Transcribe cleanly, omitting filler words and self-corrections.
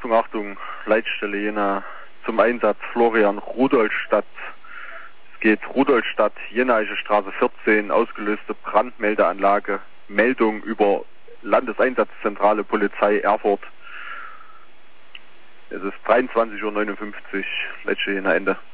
Achtung, Achtung, Leitstelle Jena zum Einsatz Florian Rudolstadt. Es geht Rudolstadt, Jenaische Straße 14, ausgelöste Brandmeldeanlage, Meldung über Landeseinsatzzentrale Polizei Erfurt. Es ist 23:59 Uhr, Leitstelle Jena Ende.